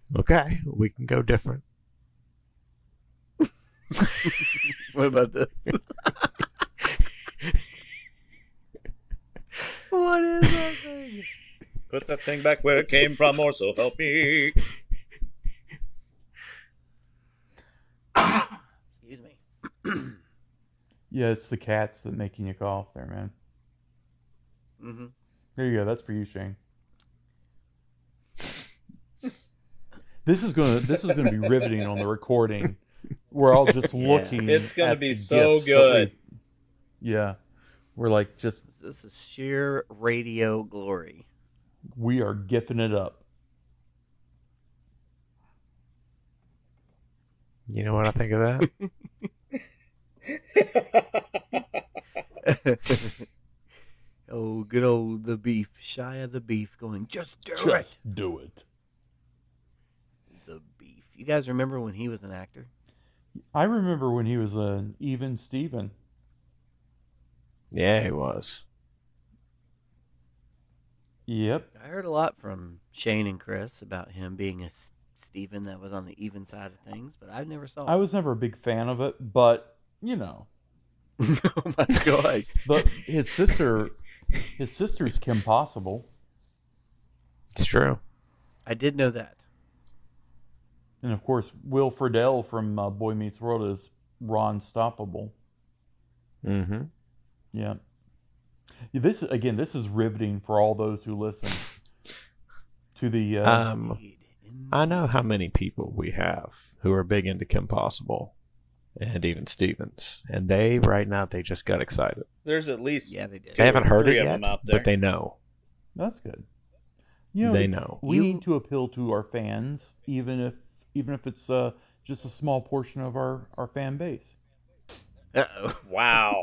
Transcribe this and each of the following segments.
Okay, we can go different. What about this? What is that thing? Put that thing back where it came from, or so help me. Excuse me. Yeah, it's the cats that making you cough there, man. Mm-hmm. There you go. That's for you, Shane. This is gonna be riveting on the recording. We're all just looking. It's gonna at be the so gifts that good. Yeah, we're like just This is sheer radio glory. we are gifting it up. You know what I think of that? Oh, good old the beef, Shia the beef, going just do it. Just do it. The beef. You guys remember when he was an actor? I remember when he was an Even Steven. Yeah, he was. Yep. I heard a lot from Shane and Chris about him being a Steven that was on the even side of things, but I never saw it. I was never a big fan of it, but you know. Oh my god. But his sister's Kim Possible. It's true. I did know that. And of course, Will Friedle from Boy Meets World is Ron Stoppable. Mm-hmm. Yeah. This is riveting for all those who listen to the. I know how many people we have who are big into Kim Possible and even Stevens, and they just got excited. There's at least they did. They haven't heard three it of yet, them out there. but they know. That's good. You know, They know. We need to appeal to our fans, even if it's just a small portion of our fan base. Uh-oh. Wow.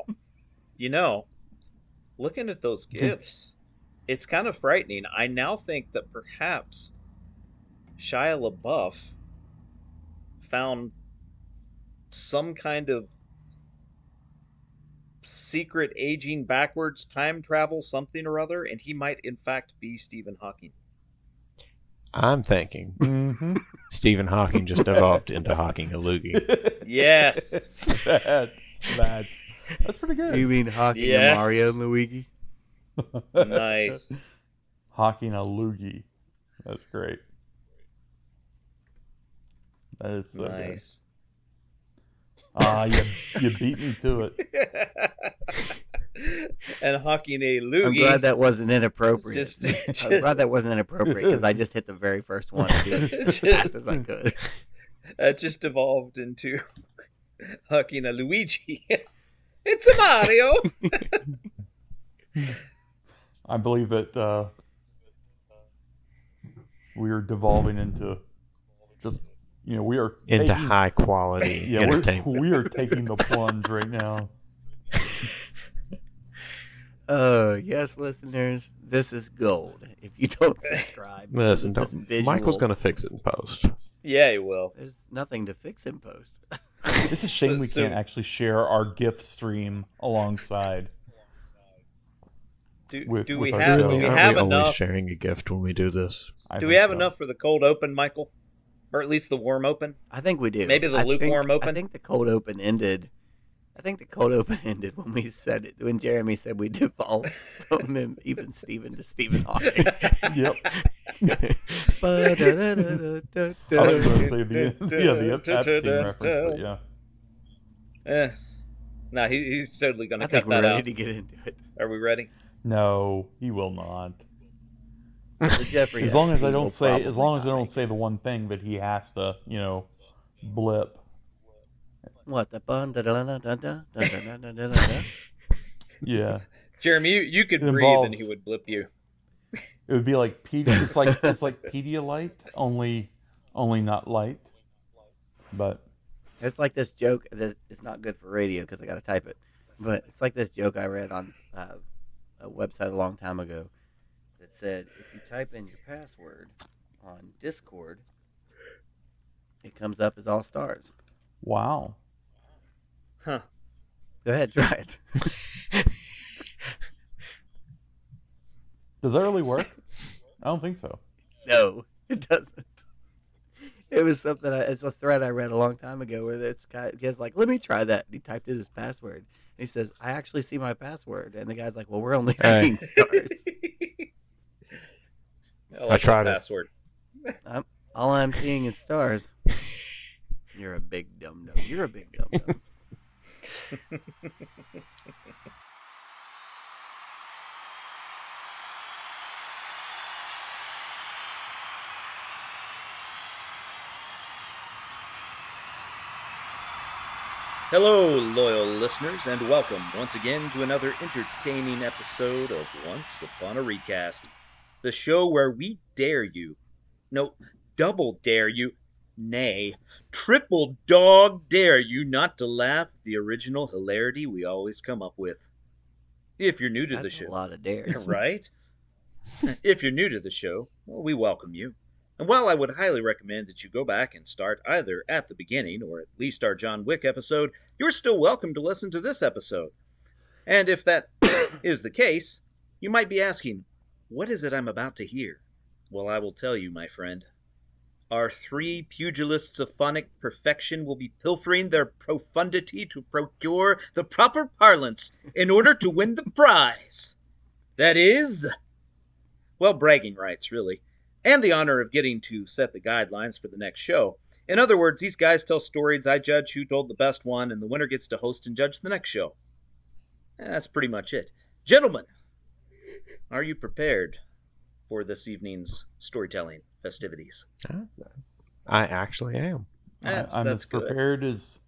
Looking at those gifts, it's kind of frightening. I now think that perhaps Shia LaBeouf found some kind of secret aging backwards time travel something or other, and he might in fact be Stephen Hawking. I'm thinking Stephen Hawking just evolved into Hawking a loogie. Yes. That's pretty good. You mean Hawking Yes. and Mario and Luigi? Nice. Hawking a loogie. That's great. That is so Nice. good. You beat me to it. And Hawking a loogie. I'm glad that wasn't inappropriate. Just- I'm glad that wasn't inappropriate because I just hit the very first one as fast as I could. That just evolved into Hawking a Luigi. It's a Mario. I believe that we are devolving into just we are Into taking, high quality entertainment. we are taking the plunge right now. Yes, listeners, this is gold. If you don't subscribe, Listen, this don't, visual, Michael's going to fix it in post. Yeah, he will. There's nothing to fix in post. It's a shame we So- can't actually share our gift stream alongside. Do With we our have show. do we Aren't have we always enough? sharing a gift when we do this? Do we have enough for the cold open, Michael? Or at least the warm open? I think we do. Maybe the lukewarm open? I think the cold open ended. When we said it. When Jeremy said we devolved from him, even Steven to Stephen Hawking. Yep. I was Ba-da-da-da-da-da. going to say the Epstein reference, but yeah. No, he's totally going I to think cut we're that ready out. to get into it. Are we ready? No, he will not. So Jeffrey, As long as I Epstein don't will say, probably as long as I not don't make say it. the one thing that he has to, blip. What the bun? Da da da da da da da da da da. Yeah, Jeremy, you could It breathe involves- and he would blip you. it would be like it's like Pedialyte, only not light. But It's like this joke that it's not good for radio because I got to type it. But it's like this joke I read on a website a long time ago that said if you type in your password on Discord, it comes up as all stars. wow, Huh. Go ahead, try it. does that really work? I don't think so. No, it doesn't. It was something. It's a thread I read a long time ago where this guy's like, "Let me try that." And he typed in his password. And he says, "I actually see my password." And the guy's like, "Well, we're only seeing stars." I tried it. Password. All I'm seeing is stars. You're a big dum dum. You're a big dum dum. Hello, loyal listeners, and welcome once again to another entertaining episode of Once Upon a Recast, the show where we dare you, no, double dare you, nay, triple dog dare you not to laugh at the original hilarity we always come up with. If you're new to the show. That's a lot of dares. Right? If you're new to the show, well, we welcome you. And while I would highly recommend that you go back and start either at the beginning or at least our John Wick episode, you're still welcome to listen to this episode. And if that is the case, you might be asking, what is it I'm about to hear? Well, I will tell you, my friend. Our three pugilists of phonic perfection will be pilfering their profundity to procure the proper parlance in order to win the prize. That is, well, bragging rights, really. And the honor of getting to set the guidelines for the next show. In other words, these guys tell stories, I judge who told the best one, and the winner gets to host and judge the next show. That's pretty much it. Gentlemen, are you prepared for this evening's storytelling festivities? I actually am. I'm as prepared as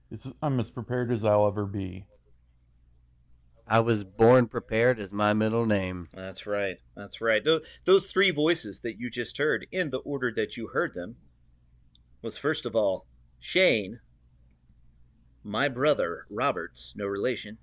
I'll ever be. I was born prepared as my middle name. That's right. That's right. Those three voices that you just heard, in the order that you heard them, was first of all Shane, my brother Roberts, no relation.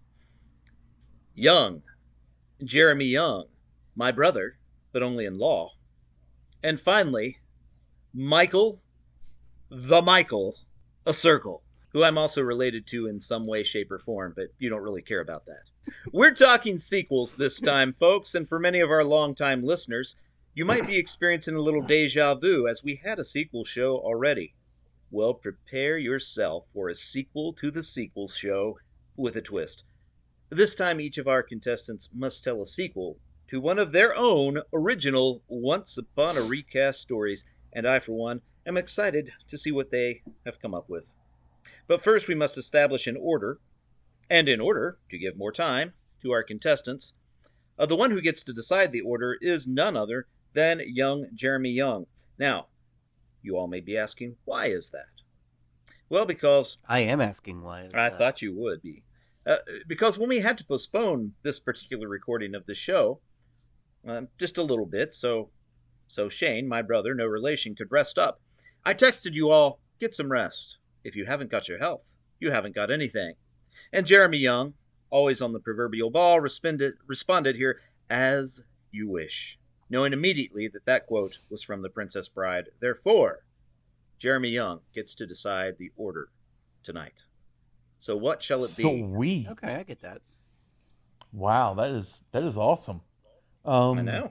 Young, Jeremy Young, my brother, but only in law. And finally, Michael, the Michael, a circle, who I'm also related to in some way, shape, or form, but you don't really care about that. We're talking sequels this time, folks, and for many of our longtime listeners, you might be experiencing a little deja vu as we had a sequel show already. Well, prepare yourself for a sequel to the sequels show with a twist. This time, each of our contestants must tell a sequel to one of their own original Once Upon a Recast stories, and I, for one, am excited to see what they have come up with. But first, we must establish an order, and in order to give more time to our contestants, the one who gets to decide the order is none other than young Jeremy Young. Now, you all may be asking, why is that? Well, because... I am asking why is I that. thought you would be. Because when we had to postpone this particular recording of the show, just a little bit, so Shane, my brother, no relation, could rest up, I texted you all, get some rest. If you haven't got your health, you haven't got anything. And Jeremy Young, always on the proverbial ball, responded here, as you wish, knowing immediately that quote was from The Princess Bride. Therefore, Jeremy Young gets to decide the order tonight. So what shall it be? Sweet. Okay, I get that. Wow, that is awesome. I know.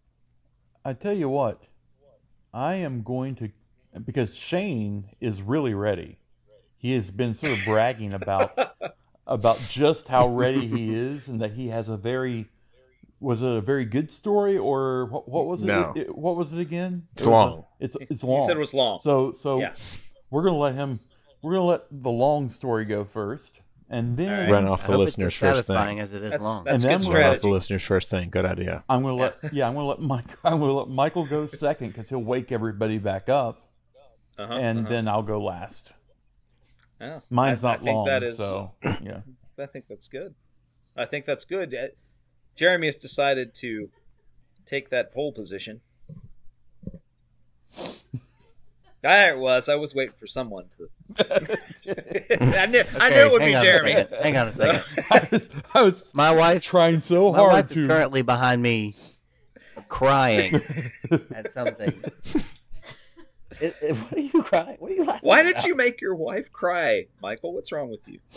I tell you what, I am going to, because Shane is really ready. He has been sort of bragging about just how ready he is, and that he has was it a very good story, or what was it? No. What was it again? It's long. It's long. He said it was long. So Yeah. we're gonna let the long story go first, and then All Run off the I hope listeners it's as first satisfying thing. as it is That's- long. that's And good then Run off the strategy. listeners first thing. Good idea. I'm gonna let Michael go second because he'll wake everybody back up, and then I'll go last. Yeah. Mine's I not think long, that is, so yeah. I think that's good. I think that's good. Jeremy has decided to take that pole position. There it was. I was waiting for someone to. I knew it would be Jeremy. Hang on a second. I was My wife, trying so my hard wife to. is currently behind me, crying at something. What are you crying? What are you laughing Why about? did you make your wife cry, Michael? What's wrong with you?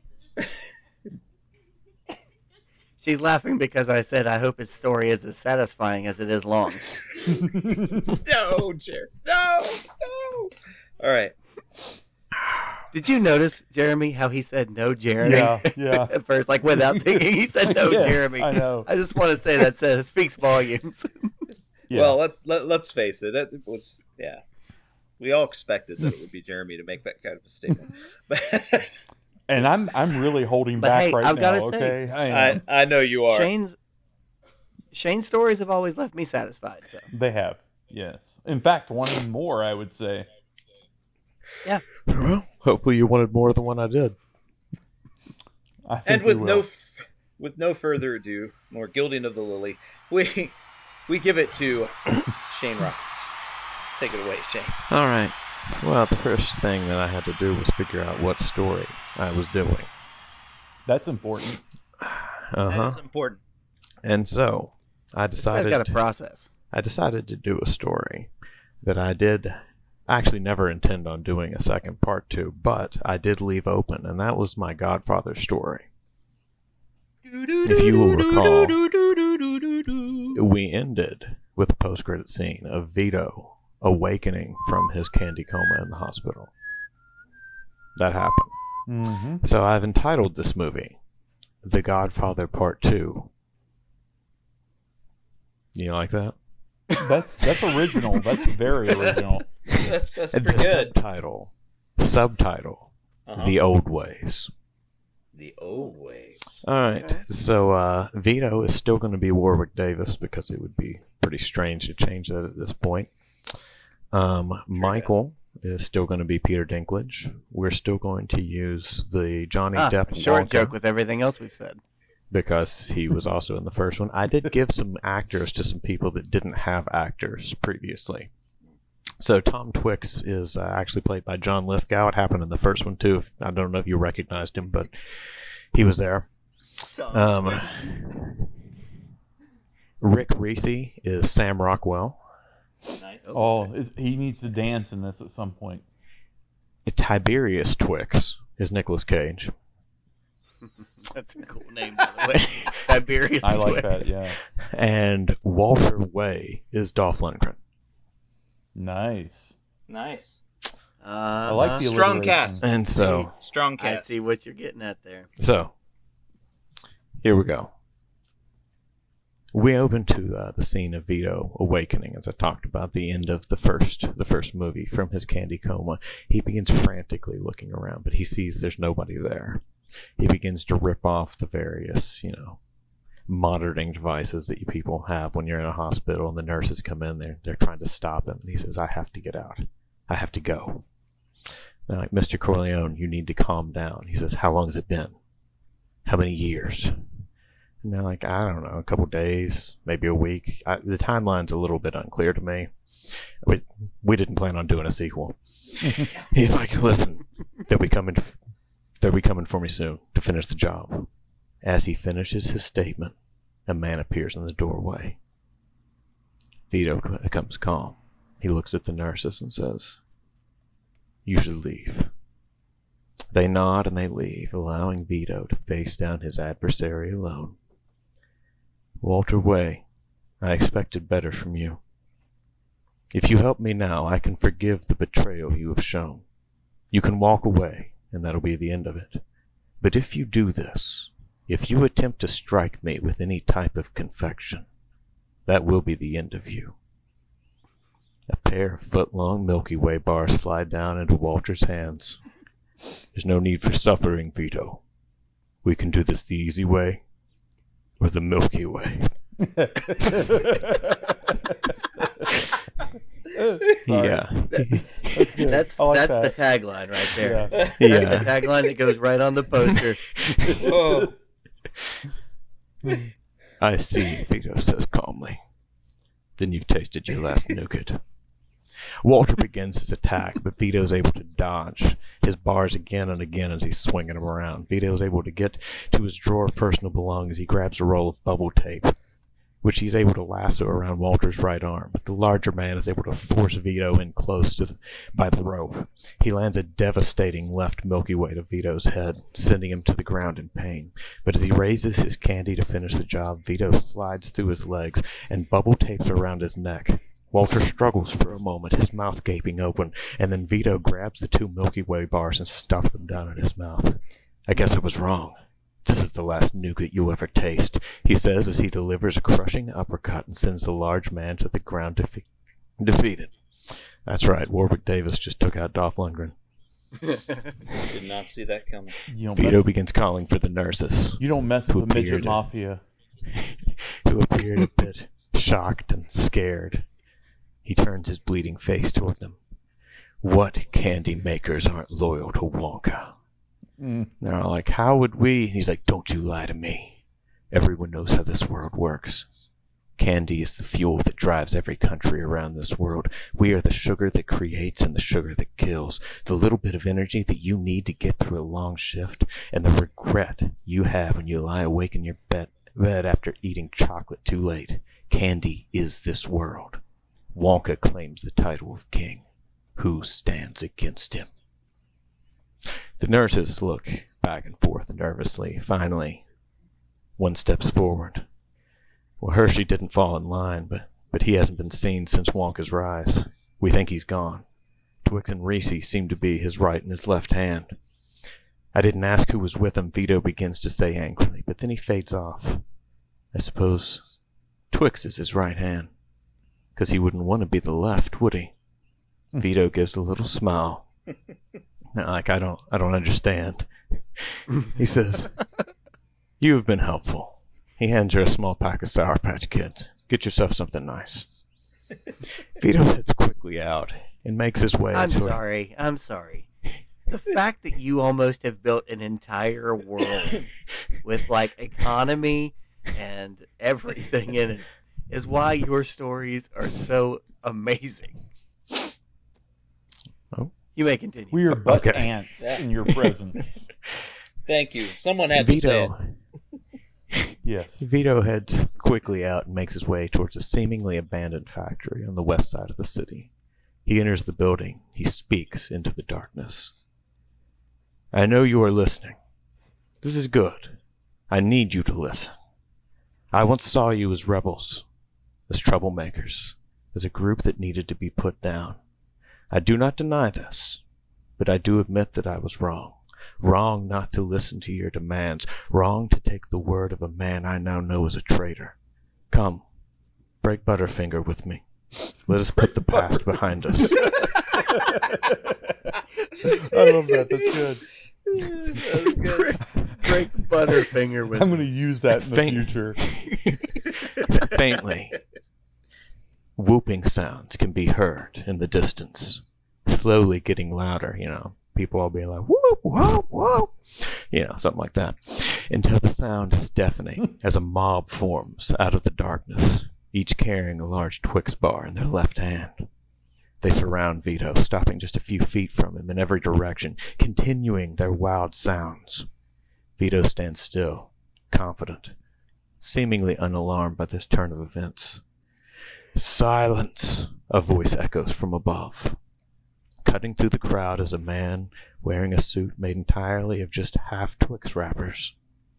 She's laughing because I said I hope his story is as satisfying as it is long. No, Jerry. No. All right. Did you notice, Jeremy, how he said no, Jeremy? Yeah. At first, like without thinking, he said no, Yeah, Jeremy. I know. I just want to say that speaks volumes. Yeah. Well, let's face it. It was We all expected that it would be Jeremy to make that kind of a statement. and I'm really holding But back hey, right I've now. gotta say, Okay, I am. I know you are. Shane's stories have always left me satisfied. So They have, yes. In fact, one more, I would say. yeah, Well, hopefully you wanted more than one I did. I think And with we will. with no further ado, more gilding of the lily, we give it to Shane Rockets. Take it away, Shane. All right. Well, the first thing that I had to do was figure out what story I was doing. That's important. That is important. And so I I've decided got a process. I decided to do a story that I did actually never intend on doing a second part to, but I did leave open, and that was my Godfather story. If you will recall, we ended with a post-credit scene of Vito awakening from his candy coma in the hospital. That happened. Mm-hmm. So I've entitled this movie The Godfather Part 2. You like that? That's original. That's very original. That's And pretty the good. subtitle, Uh-huh. The Old Ways. The old ways. All right. So Vito is still going to be Warwick Davis because it would be pretty strange to change that at this point. Michael is still going to be Peter Dinklage. We're still going to use the Johnny Depp Short Wonka joke with everything else we've said. because he was also in the first one. I did give some actors to some people that didn't have actors previously. So Tom Twix is actually played by John Lithgow. It happened in the first one too. I don't know if you recognized him, but he was there. Rick Reese is Sam Rockwell. Nice. He needs to dance in this at some point. Tiberius Twix is Nicolas Cage. That's a cool name, by the way. Tiberius I like Twix. that, yeah. And Walter Way is Dolph Lundgren. Nice. Nice. I like the Strong alliteration. cast. And so, Strong I cast. see what you're getting at there. here we go. We open to the scene of Vito awakening, as I talked about, the end of the first movie from his candy coma. He begins frantically looking around, but he sees there's nobody there. He begins to rip off the various, monitoring devices that you people have when you're in a hospital, and the nurses come in. They're trying to stop him, and he says, "I have to get out. I have to go." They're like, "Mr. Corleone, you need to calm down." He says, "How long has it been? How many years?" And they're like, "I don't know, a couple days, maybe a week." The timeline's a little bit unclear to me. We didn't plan on doing a sequel. He's like, "Listen, they'll be coming for me soon to finish the job." As he finishes his statement, a man appears in the doorway. Vito becomes calm. He looks at the nurses and says, "You should leave." They nod and they leave, allowing Vito to face down his adversary alone. "Walter Way, I expected better from you. If you help me now, I can forgive the betrayal you have shown. You can walk away, and that'll be the end of it. But if you do this, if you attempt to strike me with any type of confection, that will be the end of you." A pair of foot-long Milky Way bars slide down into Walter's hands. "There's no need for suffering, Vito. We can do this the easy way or the Milky Way." Yeah. That's good. That's I like the that. tagline right there. Yeah. That's Yeah. the tagline that goes right on the poster. Oh, "I see," Vito says calmly. "Then you've tasted your last nougat." Walter begins his attack, but Vito's able to dodge his bars again and again as he's swinging them around. Vito's able to get to his drawer of personal belongings. He grabs a roll of bubble tape, which he's able to lasso around Walter's right arm. But the larger man is able to force Vito in close by the rope. He lands a devastating left Milky Way to Vito's head, sending him to the ground in pain. But as he raises his candy to finish the job, Vito slides through his legs and bubble tapes around his neck. Walter struggles for a moment, his mouth gaping open, and then Vito grabs the 2 Milky Way bars and stuffs them down in his mouth. I guess I was wrong. This is the last nougat you'll ever taste, he says as he delivers a crushing uppercut and sends the large man to the ground defeated. That's right, Warwick Davis just took out Dolph Lundgren. Did not see that coming. Vito begins calling for the nurses. You don't mess with the midget mafia. Who appeared a bit shocked and scared. He turns his bleeding face toward them. What candy makers aren't loyal to Wonka? They're all like, how would we? And he's like, don't you lie to me. Everyone knows how this world works. Candy is the fuel that drives every country around this world. We are the sugar that creates and the sugar that kills. The little bit of energy that you need to get through a long shift, and the regret you have when you lie awake in your bed after eating chocolate too late. Candy is this world. Wonka claims the title of king. Who stands against him? The nurses look back and forth nervously. Finally, one steps forward. Well, Hershey didn't fall in line, but he hasn't been seen since Wonka's rise. We think he's gone. Twix and Reese seem to be his right and his left hand. I didn't ask who was with him, Vito begins to say angrily, but then he fades off. I suppose Twix is his right hand, because he wouldn't want to be the left, would he? Vito gives a little smile. Like, I don't understand. He says, you have been helpful. He hands her a small pack of Sour Patch Kids. Get yourself something nice. Vito heads quickly out and makes his way I'm sorry. The fact that you almost have built an entire world with, like, economy and everything in it is why your stories are so amazing. Oh. You may continue. We are but ants in your presence. Thank you. Someone had to say it. Yes. Vito heads quickly out and makes his way towards a seemingly abandoned factory on the west side of the city. He enters the building. He speaks into the darkness. I know you are listening. This is good. I need you to listen. I once saw you as rebels, as troublemakers, as a group that needed to be put down. I do not deny this, but I do admit that I was wrong. Wrong not to listen to your demands. Wrong to take the word of a man I now know is a traitor. Come, break Butterfinger with me. Let us put the past behind us. I love that. That's good. That was good. Break Butterfinger with I'm going to use that in the future. Faintly, whooping sounds can be heard in the distance, slowly getting louder, People will be like, whoop, whoop, whoop, something like that, until the sound is deafening as a mob forms out of the darkness, each carrying a large Twix bar in their left hand. They surround Vito, stopping just a few feet from him in every direction, continuing their wild sounds. Vito stands still, confident, seemingly unalarmed by this turn of events. Silence! A voice echoes from above. Cutting through the crowd is a man wearing a suit made entirely of just half Twix wrappers.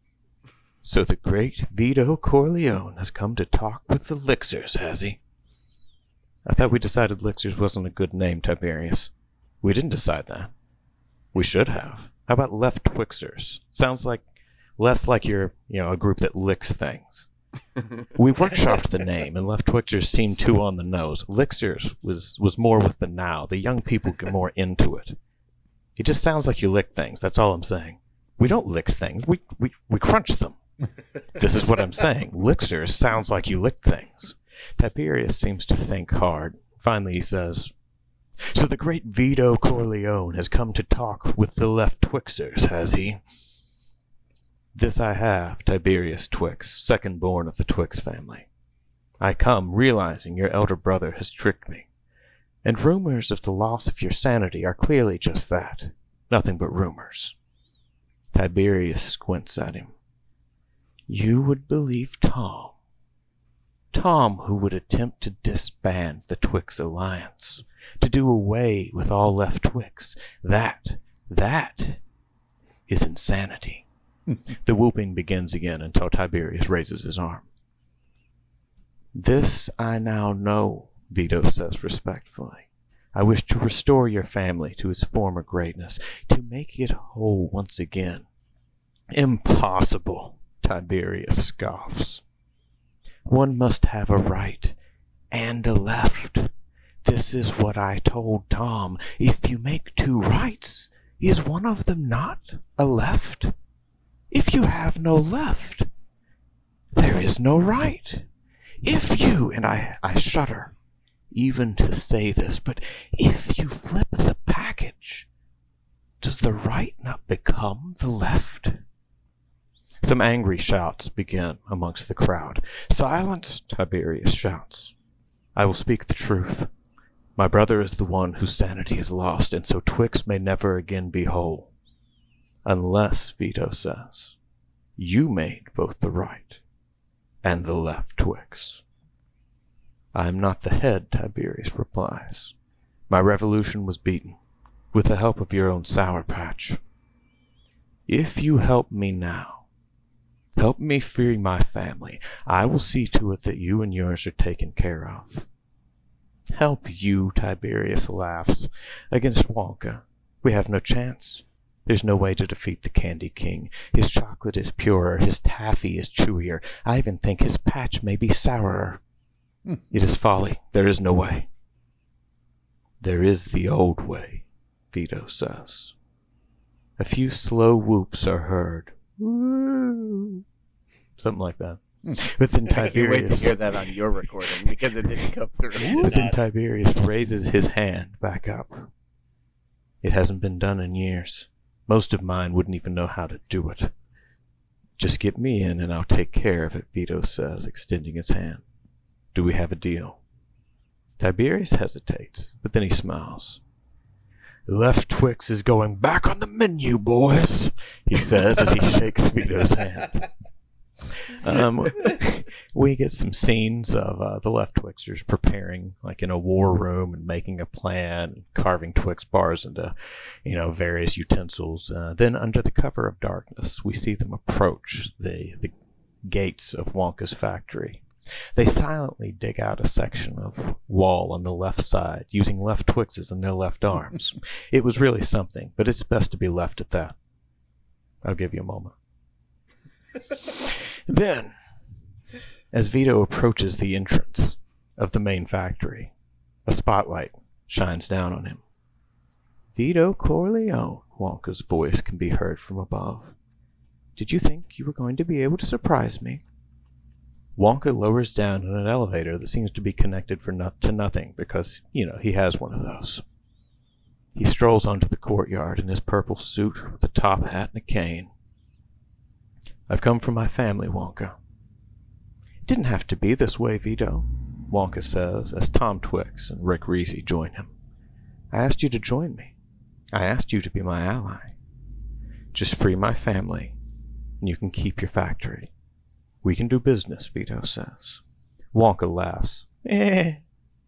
So the great Vito Corleone has come to talk with the Lixers, has he? I thought we decided Lixers wasn't a good name, Tiberius. We didn't decide that. We should have. How about Left Twixers? Sounds like less like you're, a group that licks things. We workshopped the name, and Left Twixers seemed too on the nose. Lixers was more with the now. The young people get more into it. It just sounds like you lick things. That's all I'm saying. We don't lick things. We crunch them. This is what I'm saying. Lixers sounds like you lick things. Tiberius seems to think hard. Finally, he says, so the great Vito Corleone has come to talk with the Left Twixers, has he? This I have, Tiberius Twix, second born of the Twix family. I come realizing your elder brother has tricked me, and rumors of the loss of your sanity are clearly just that, nothing but rumors. Tiberius squints at him. You would believe Tom. Tom, who would attempt to disband the Twix Alliance, to do away with all Left Twix. That is insanity. The whooping begins again until Tiberius raises his arm. This I now know, Vito says respectfully. I wish to restore your family to its former greatness, to make it whole once again. Impossible, Tiberius scoffs. One must have a right and a left. This is what I told Tom. If you make two rights, is one of them not a left? If you have no left, there is no right. If you, and I shudder even to say this, but if you flip the package, does the right not become the left? Some angry shouts begin amongst the crowd. Silence, Tiberius shouts. I will speak the truth. My brother is the one whose sanity is lost, and so Twix may never again be whole. Unless, Vito says, you made both the right and the left Twix. I am not the head, Tiberius replies. My revolution was beaten, with the help of your own Sour Patch. If you help me now, help me free my family, I will see to it that you and yours are taken care of. Help you, Tiberius laughs. Against Wonka, we have no chance. There's no way to defeat the Candy King. His chocolate is purer, his taffy is chewier. I even think his patch may be sourer. It is folly. There is no way. There is the old way, Vito says. A few slow whoops are heard. Woo. Something like that. But then I can't wait to Tiberius, hear that on your recording because it didn't come through. but then Tiberius raises his hand back up. It hasn't been done in years. Most of mine wouldn't even know how to do it. Just get me in and I'll take care of it, Vito says, extending his hand. Do we have a deal? Tiberius hesitates, but then he smiles. Left Twix is going back on the menu, boys, he says as he shakes Vito's hand. We get some scenes of the Left Twixers preparing, like in a war room, and making a plan, carving Twix bars into, various utensils. Then, under the cover of darkness, we see them approach the gates of Wonka's factory. They silently dig out a section of wall on the left side, using Left Twixes in their left arms. It was really something, but it's best to be left at that. I'll give you a moment. Then, as Vito approaches the entrance of the main factory, a spotlight shines down on him. Vito Corleone, Wonka's voice can be heard from above. Did you think you were going to be able to surprise me? Wonka lowers down in an elevator that seems to be connected to nothing because, he has one of those. He strolls onto the courtyard in his purple suit with a top hat and a cane. I've come for my family, Wonka. It didn't have to be this way, Vito, Wonka says as Tom Twix and Rick Reese join him. I asked you to join me. I asked you to be my ally. Just free my family, and you can keep your factory. We can do business, Vito says. Wonka laughs. That's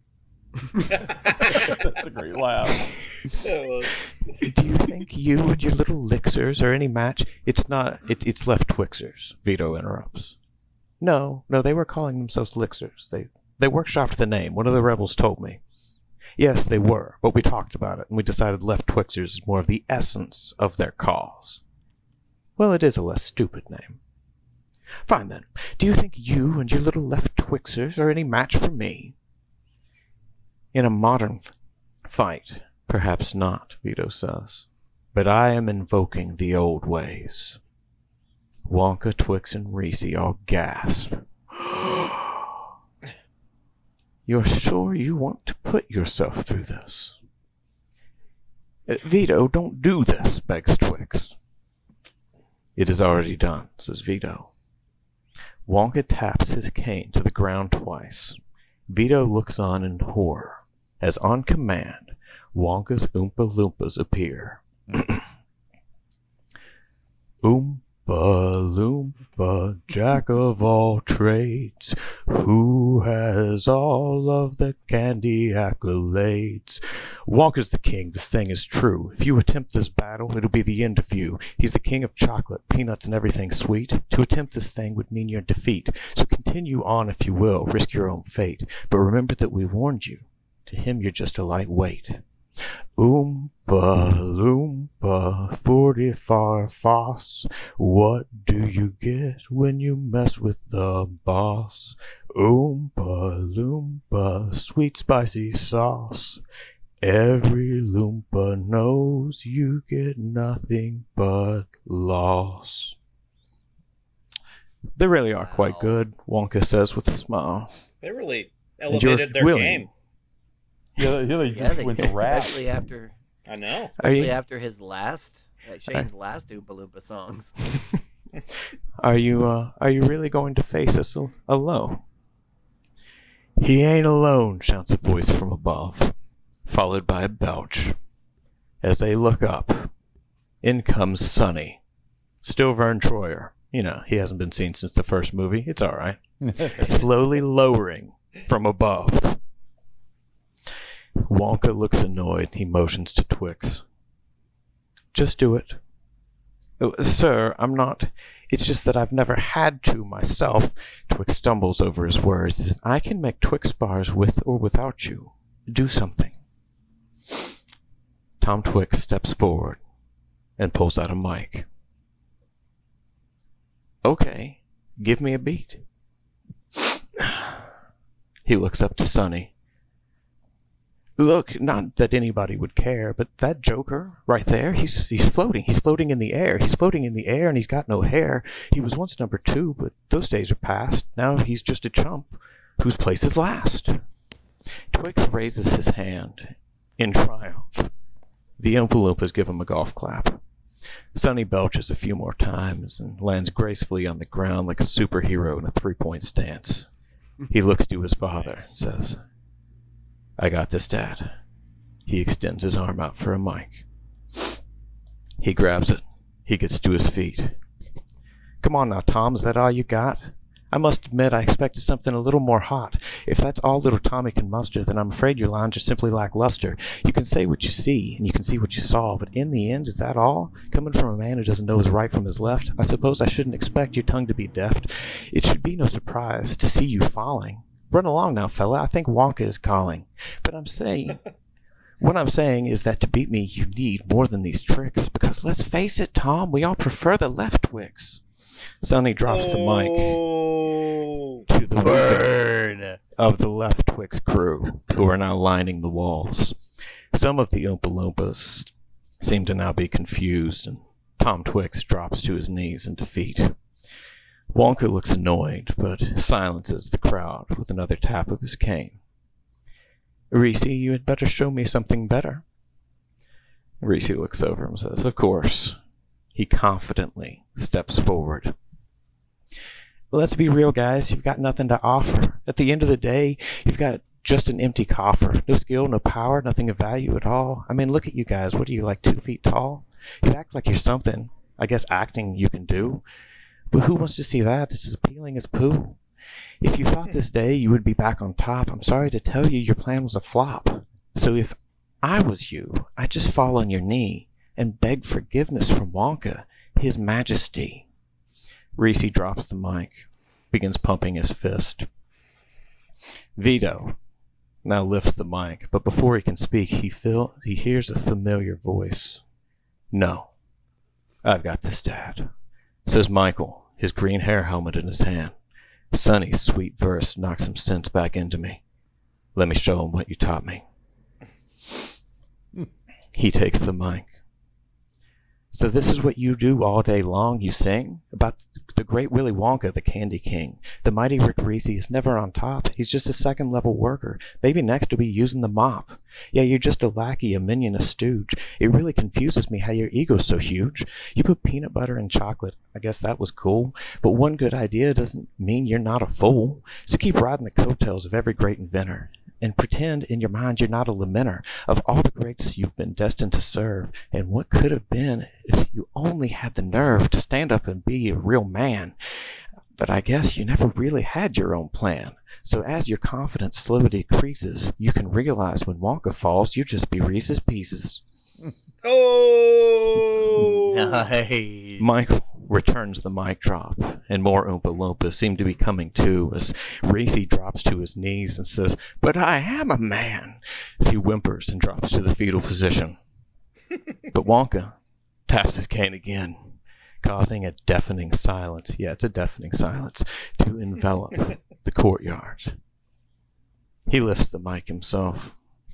a great laugh. Do you think you and your little Lixers are any match? It's Left Twixers, Vito interrupts. No, they were calling themselves Lixers. They workshopped the name. One of the rebels told me. Yes, they were, but we talked about it, and we decided Left Twixers is more of the essence of their cause. Well, it is a less stupid name. Fine, then. Do you think you and your little Left Twixers are any match for me? In a modern fight, perhaps not, Vito says. But I am invoking the old ways. Wonka, Twix, and Reese all gasp. You're sure you want to put yourself through this? Vito, don't do this, begs Twix. It is already done, says Vito. Wonka taps his cane to the ground twice. Vito looks on in horror, as on command, Wonka's Oompa Loompas appear. Oompa Loompa, jack of all trades, who has all of the candy accolades. Wonka's the king, this thing is true. If you attempt this battle, it'll be the end of you. He's the king of chocolate, peanuts, and everything sweet. To attempt this thing would mean your defeat. So continue Continue on if you will, risk your own fate, but remember that we warned you. To him you're just a lightweight. Oompa Loompa, 44 Foss, what do you get when you mess with the boss? Oompa Loompa, sweet spicy sauce. Every Loompa knows you get nothing but loss. They really are quite good, Wonka says with a smile. They really And you're elevated their willing. game. Yeah, they Yeah, just they went to did, rap. especially after I know. Are especially you, after his last Shane's last Oompa Loompa songs. are you really going to face us alone? He ain't alone, shouts a voice from above, followed by a belch. As they look up, in comes Sonny. Still Vern Troyer. You know, he hasn't been seen since the first movie. It's all right. Slowly lowering from above. Wonka looks annoyed. He motions to Twix. Just do it. Sir, I'm not. It's just that I've never had to myself. Twix stumbles over his words. I can make Twix bars with or without you. Do something. Tom Twix steps forward and pulls out a mic. Okay, give me a beat. He looks up to Sonny. Look, not that anybody would care, but that Joker right there, he's floating. He's floating in the air. He's floating in the air, and he's got no hair. He was once number 2, but those days are past. Now he's just a chump whose place is last. Twix raises his hand in triumph. The Oompa Loompas give him a golf clap. Sonny belches a few more times and lands gracefully on the ground like a superhero in a 3-point stance. He looks to his father and says, I got this, Dad. He extends his arm out for a mic. He grabs it. He gets to his feet. Come on now, Tom, is that all you got? I must admit I expected something a little more hot. If that's all little Tommy can muster, then I'm afraid your lines are simply lackluster. You can say what you see, and you can see what you saw, but in the end, is that all? Coming from a man who doesn't know his right from his left, I suppose I shouldn't expect your tongue to be deft. It should be no surprise to see you falling. Run along now, fella. I think Wonka is calling. But what I'm saying is that to beat me, you need more than these tricks, because let's face it, Tom, we all prefer the left Twix. Sonny drops the mic to the burn of the left Twix crew, who are now lining the walls. Some of the Oompa Loompas seem to now be confused, and Tom Twix drops to his knees in defeat. Wonka looks annoyed, but silences the crowd with another tap of his cane. Reese, you had better show me something better. Reese looks over and says, Of course. He confidently steps forward. Let's be real, guys. You've got nothing to offer. At the end of the day, you've got just an empty coffer. No skill, no power, nothing of value at all. I mean, look at you guys. What are you, like 2 feet tall? You act like you're something. I guess acting you can do. But who wants to see that? It's as appealing as poo. If you thought this day you would be back on top, I'm sorry to tell you your plan was a flop. So if I was you, I'd just fall on your knee and beg forgiveness from Wonka, His Majesty. Reese drops the mic, begins pumping his fist. Vito now lifts the mic, but before he can speak, he hears a familiar voice. No, I've got this, Dad, says Michael, his green hair helmet in his hand. Sonny's sweet verse knocks some sense back into me. Let me show him what you taught me. He takes the mic. So this is what you do all day long? You sing about the great Willy Wonka, the Candy King. The mighty Rick Reese is never on top. He's just a second-level worker. Maybe next he'll be using the mop. Yeah, you're just a lackey, a minion, a stooge. It really confuses me how your ego's so huge. You put peanut butter in chocolate. I guess that was cool. But one good idea doesn't mean you're not a fool. So keep riding the coattails of every great inventor. And pretend in your mind you're not a lamenter of all the greats you've been destined to serve, and what could have been if you only had the nerve to stand up and be a real man. But I guess you never really had your own plan. So as your confidence slowly decreases, you can realize when Wonka falls, you just be Reese's Pieces. Oh! Nice. Michael, returns the mic drop, and more Oompa Loompas seem to be coming to as Reese drops to his knees and says, "But I am a man," as he whimpers and drops to the fetal position. But Wonka taps his cane again, causing a deafening silence. Yeah, it's a deafening silence to envelop the courtyard. He lifts the mic himself.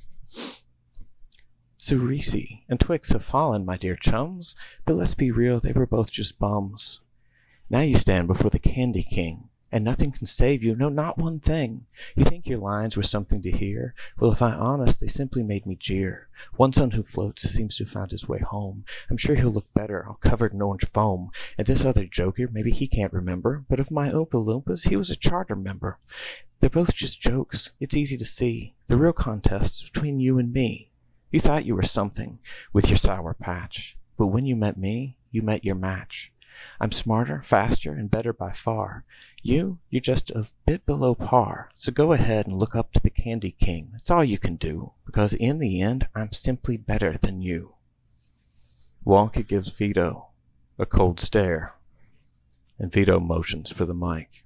"So Reese and Twix have fallen, my dear chums, but let's be real, they were both just bums. Now you stand before the Candy King, and nothing can save you, no, not one thing. You think your lines were something to hear? Well, if I'm honest, they simply made me jeer. One son who floats seems to have found his way home. I'm sure he'll look better, all covered in orange foam. And this other joker, maybe he can't remember, but of my Oompa Loompas, he was a charter member. They're both just jokes, it's easy to see. The real contest is between you and me. You thought you were something with your Sour Patch, but when you met me, you met your match. I'm smarter, faster, and better by far. You're just a bit below par, so go ahead and look up to the Candy King. That's all you can do, because in the end, I'm simply better than you." Wonka gives Vito a cold stare, and Vito motions for the mic.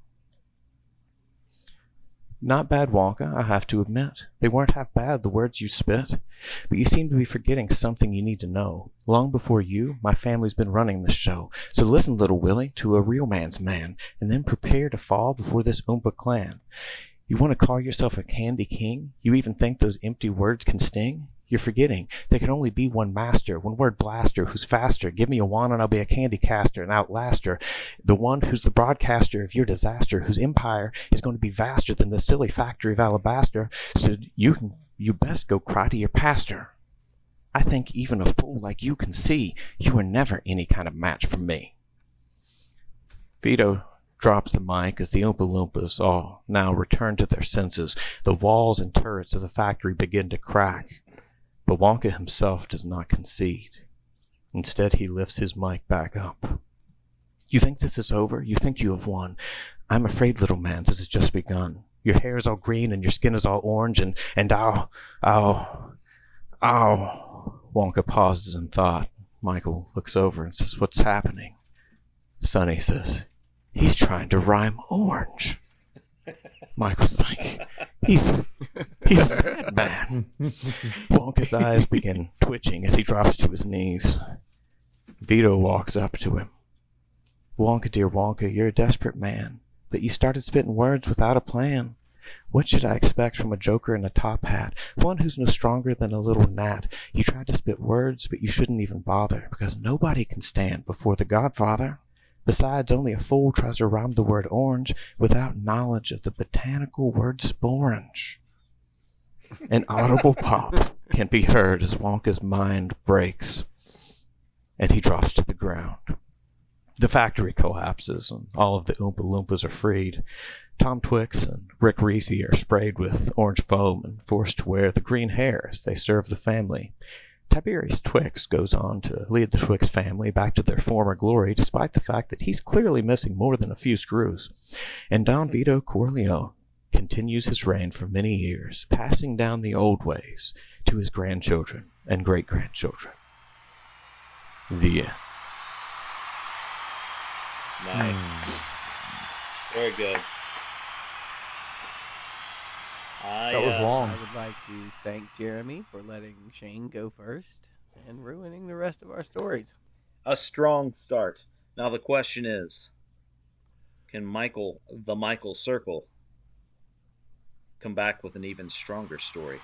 "Not bad, Wonka, I have to admit. They weren't half bad, the words you spit. But you seem to be forgetting something you need to know. Long before you, my family's been running this show. So listen, little Willie, to a real man's man, and then prepare to fall before this Oompa clan. You want to call yourself a Candy King? You even think those empty words can sting? You're forgetting there can only be one master, one word blaster, who's faster. Give me a wand and I'll be a candy caster and outlaster. The one who's the broadcaster of your disaster, whose empire is going to be vaster than the silly factory of alabaster. So you best go cry to your pastor. I think even a fool like you can see you are never any kind of match for me." Vito drops the mic as the Oompa Loompas all now return to their senses. The walls and turrets of the factory begin to crack. But Wonka himself does not concede. Instead, he lifts his mic back up. "You think this is over? You think you have won? I'm afraid, little man, this has just begun. Your hair is all green and your skin is all orange, and ow. Wonka pauses in thought. Michael looks over and says, "What's happening?" Sonny says, "He's trying to rhyme orange." Michael's like, he's a madman. Wonka's eyes begin twitching as he drops to his knees. Vito walks up to him. "Wonka, dear Wonka, you're a desperate man, but you started spitting words without a plan. What should I expect from a joker in a top hat, one who's no stronger than a little gnat? You tried to spit words, but you shouldn't even bother, because nobody can stand before the Godfather. Besides, only a fool tries to rhyme the word orange without knowledge of the botanical word sporange." An audible pop can be heard as Wonka's mind breaks, and he drops to the ground. The factory collapses, and all of the Oompa Loompas are freed. Tom Twix and Rick Reese are sprayed with orange foam and forced to wear the green hair as they serve the family. Tiberius Twix goes on to lead the Twix family back to their former glory, despite the fact that he's clearly missing more than a few screws. And Don Vito Corleone continues his reign for many years, passing down the old ways to his grandchildren and great-grandchildren. The end. Nice. Very good. That was long. I would like to thank Jeremy for letting Shane go first and ruining the rest of our stories. A strong start. Now the question is, can the Michael Circle, come back with an even stronger story?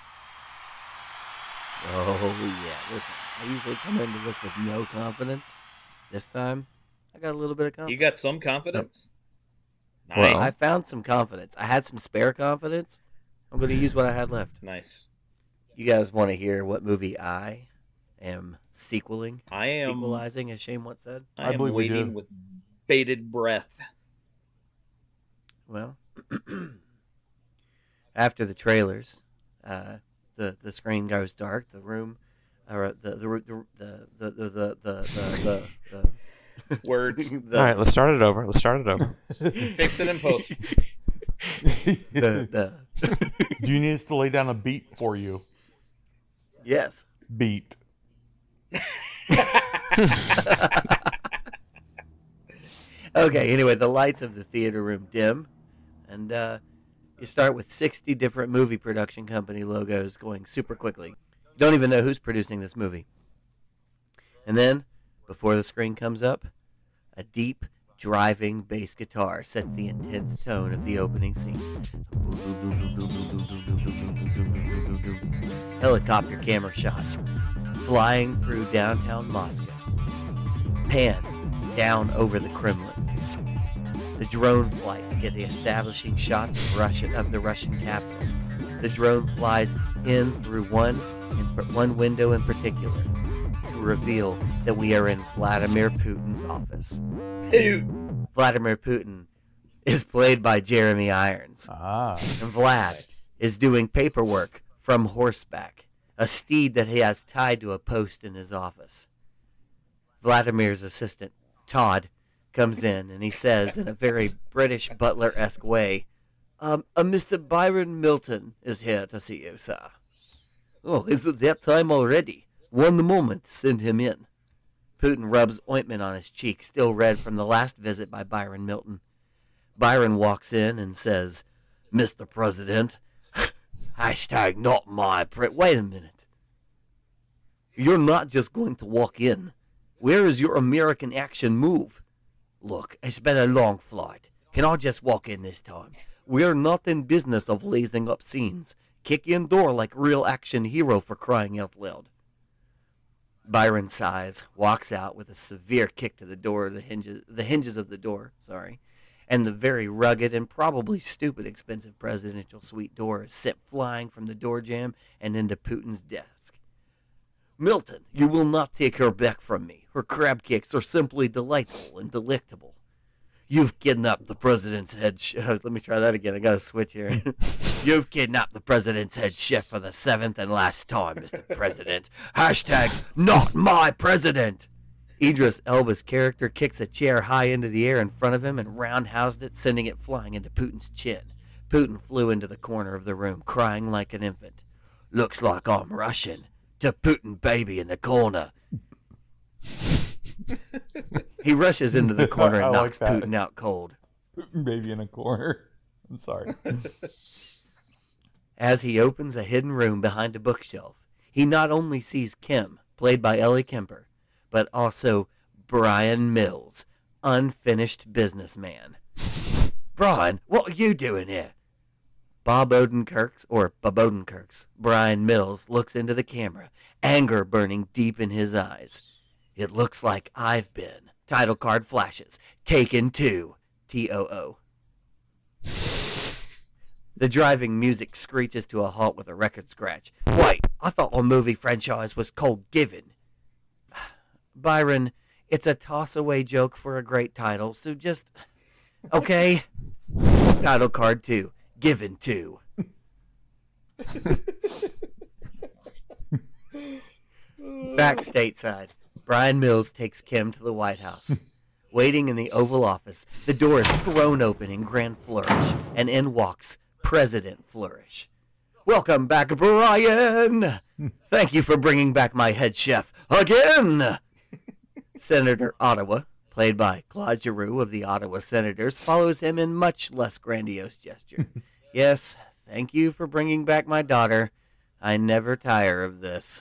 Oh, yeah. Listen, I usually come into this with no confidence. This time, I got a little bit of confidence. You got some confidence? Nice. Well, I found some confidence. I had some spare confidence. I'm going to use what I had left. Nice. You guys want to hear what movie I am sequeling? I am Sequelizing, as Shane once said. I am believe we waiting do. with bated breath. Well, after the trailers, the screen goes dark. The room, or the Words. All right, let's start it over. Fix it in post. Do you need us to lay down a beat for you? Yes. Beat. Okay, anyway, the lights of the theater room dim, and you start with 60 different movie production company logos going super quickly. You don't even know who's producing this movie. And then, before the screen comes up, a deep, driving bass guitar sets the intense tone of the opening scene. Helicopter camera shot, flying through downtown Moscow. Pan down over the Kremlin. The drone flight to get the establishing shots of the Russian capital. The drone flies in through one window in particular to reveal that we are in Vladimir Putin's office. Vladimir Putin is played by Jeremy Irons. And Vlad is doing paperwork from horseback, a steed that he has tied to a post in his office. Vladimir's assistant, Todd, comes in and he says in a very British butler-esque way, Mr. Byron Milton is here to see you, sir. Oh, is it that time already? One moment, send him in. Putin rubs ointment on his cheek, still red from the last visit by Byron Milton. Byron walks in and says, Mr. President, hashtag not my wait a minute. You're not just going to walk in. Where is your American action move? Look, it's been a long flight. Can I just walk in this time? We're not in business of lazing up scenes. Kick in door like real action hero for crying out loud. Byron sighs, walks out with a severe kick to the door, the hinges of the door, and the very rugged and probably stupid expensive presidential suite door is sent flying from the door jamb and into Putin's desk. Milton, you will not take her back from me. Her crab cakes are simply delightful and delectable. You've kidnapped the president's head chef. Let me try that again. I got to switch here. You've kidnapped the president's head chef for the 7th and last time, Mr. President. Hashtag not my president. Idris Elba's character kicks a chair high into the air in front of him and roundhoused it, sending it flying into Putin's chin. Putin flew into the corner of the room, crying like an infant. Looks like I'm Russian. To Putin baby in the corner. He rushes into the corner and knocks Putin out cold. Putin baby in a corner. I'm sorry. As he opens a hidden room behind a bookshelf, he not only sees Kim, played by Ellie Kemper, but also Brian Mills, unfinished businessman. Brian, what are you doing here? Bob Odenkirk's Brian Mills looks into the camera, anger burning deep in his eyes. It looks like I've been. Title card flashes. Taken 2. TOO. The driving music screeches to a halt with a record scratch. Wait, I thought our movie franchise was called Given. Byron, it's a toss-away joke for a great title, so just... Okay. Title card 2. Given 2. Back stateside, Brian Mills takes Kim to the White House. Waiting in the Oval Office, the door is thrown open in grand flourish, and in walks President Flourish. Welcome back, Brian! Thank you for bringing back my head chef again! Senator Ottawa, played by Claude Giroux of the Ottawa Senators, follows him in much less grandiose gesture. Yes, thank you for bringing back my daughter. I never tire of this.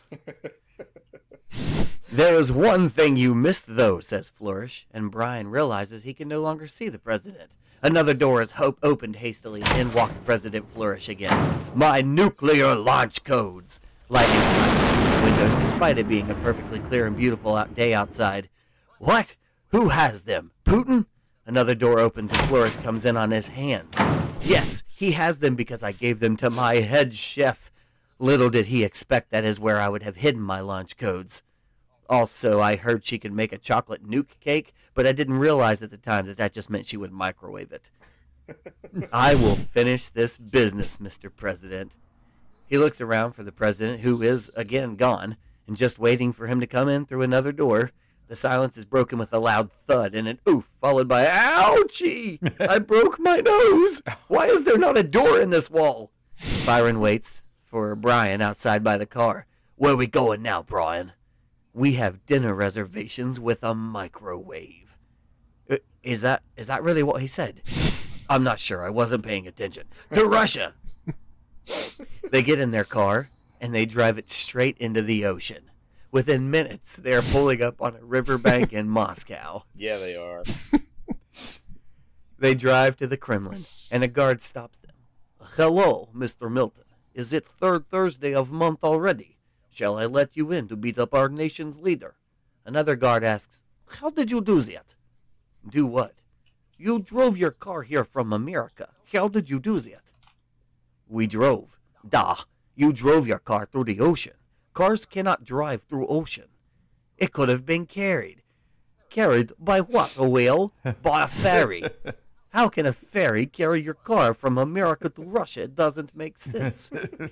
There is one thing you missed, though, says Flourish, and Brian realizes he can no longer see the president. Another door is opened hastily, and in walks President Flourish again. My nuclear launch codes! Lighting the windows, despite it being a perfectly clear and beautiful day outside. What? Who has them? Putin? Another door opens and Flourish comes in on his hand. Yes, he has them because I gave them to my head chef. Little did he expect that is where I would have hidden my launch codes. Also, I heard she could make a chocolate nuke cake, but I didn't realize at the time that just meant she would microwave it. I will finish this business, Mr. President. He looks around for the president, who is, again, gone, and just waiting for him to come in through another door. The silence is broken with a loud thud and an oof, followed by, ouchie! I broke my nose! Why is there not a door in this wall? Byron waits for Brian outside by the car. Where are we going now, Brian? We have dinner reservations with a microwave. Is that really what he said? I'm not sure. I wasn't paying attention. To Russia! They get in their car, and they drive it straight into the ocean. Within minutes, they are pulling up on a riverbank in Moscow. Yeah, they are. They drive to the Kremlin, and a guard stops them. Hello, Mr. Milton. Is it third Thursday of month already? Shall I let you in to beat up our nation's leader? Another guard asks, how did you do that? Do what? You drove your car here from America. How did you do that? We drove. Da, you drove your car through the ocean. Cars cannot drive through ocean. It could have been carried. Carried by what, a whale? By a ferry. How can a ferry carry your car from America to Russia? It doesn't make sense.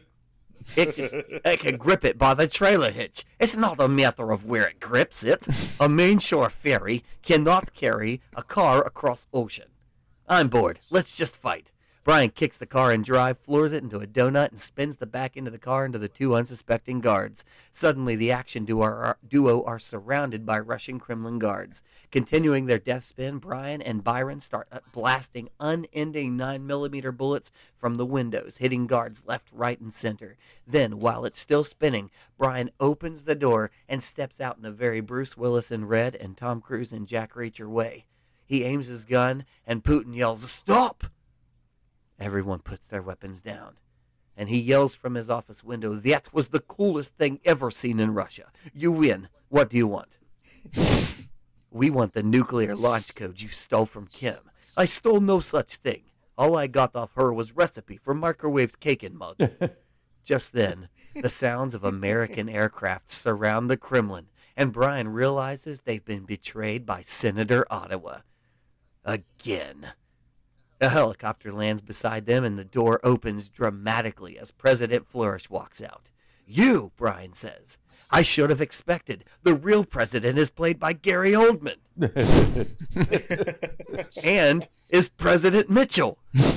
It can grip it by the trailer hitch. It's not a matter of where it grips it. A main shore ferry cannot carry a car across ocean. I'm bored. Let's just fight. Brian kicks the car and drive, floors it into a donut, and spins the back end of the car into the two unsuspecting guards. Suddenly, the action duo are surrounded by Russian Kremlin guards. Continuing their death spin, Brian and Byron start blasting unending 9mm bullets from the windows, hitting guards left, right, and center. Then, while it's still spinning, Brian opens the door and steps out in a very Bruce Willis in red and Tom Cruise in Jack Reacher way. He aims his gun, and Putin yells, "Stop!" Everyone puts their weapons down, and he yells from his office window, "That was the coolest thing ever seen in Russia. You win. What do you want?" "We want the nuclear launch code you stole from Kim." "I stole no such thing. All I got off her was recipe for microwaved cake and mug." Just then, the sounds of American aircraft surround the Kremlin, and Brian realizes they've been betrayed by Senator Ottawa. Again. A helicopter lands beside them, and the door opens dramatically as President Flourish walks out. "You," Brian says. "I should have expected. The real president is played by Gary Oldman." And is President Mitchell.